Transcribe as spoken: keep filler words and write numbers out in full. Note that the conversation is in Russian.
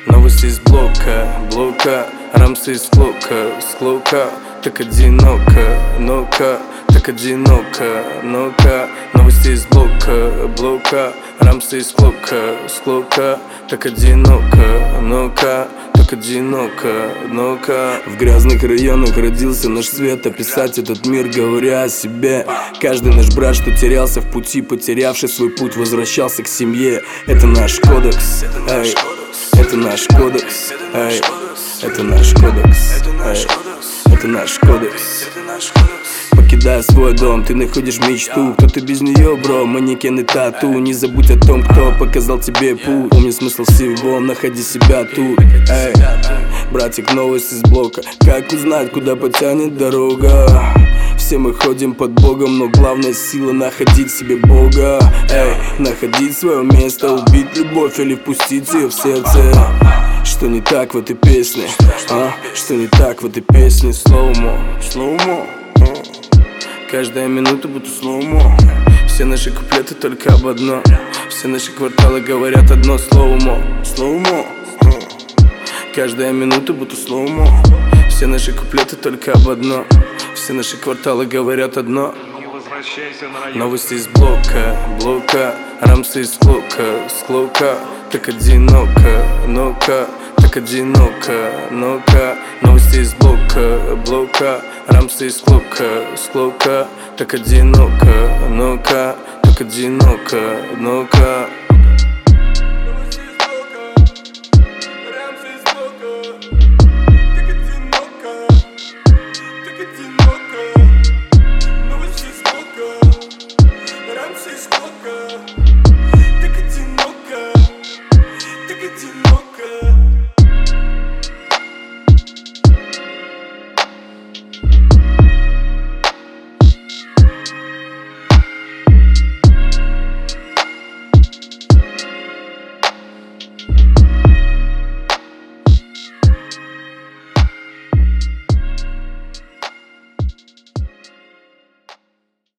Новости из блока, блока, рамсы из клока, склока. Так одиноко, ну-ка, так одиноко, ну-ка. Новости из блока, блока, рамсы из клока, склока. Так одиноко, ну-ка, так одиноко, ну-ка. В грязных районах родился наш свет, описать этот мир, говоря о себе. Каждый наш брат, что терялся в пути, потерявший свой путь, возвращался к семье. Это наш кодекс, эй, это наш кодекс, эй, это наш кодекс, эй, это наш кодекс. Покидая свой дом, ты находишь мечту. Кто-то без нее, бро, манекен и тату. Не забудь о том, кто показал тебе путь. Помни смысл всего, находи себя тут. Эй, братик, новость из блока. Как узнать, куда потянет дорога? Все мы ходим под Богом, но главная сила находить себе Бога. Эй, находить свое место, убить любовь или впустить ее в сердце. Что не так в этой песне, а? Что не так в этой песне? Слоумо, слоумо. Каждая минута будто слоумо. Все наши куплеты только об одном. Все наши кварталы говорят одно: слоумо, слоумо. Каждая минута будто слоумо. Все наши куплеты только об одном. Все наши кварталы говорят одно. Новости из блока, блока, рамсы из клока, склока. Так одиноко, ну-ка, так одиноко, ну-ка. Новости из блока, блока, рамсы из клока, склока. Так одиноко, ну-ка, так одиноко, ну-ка.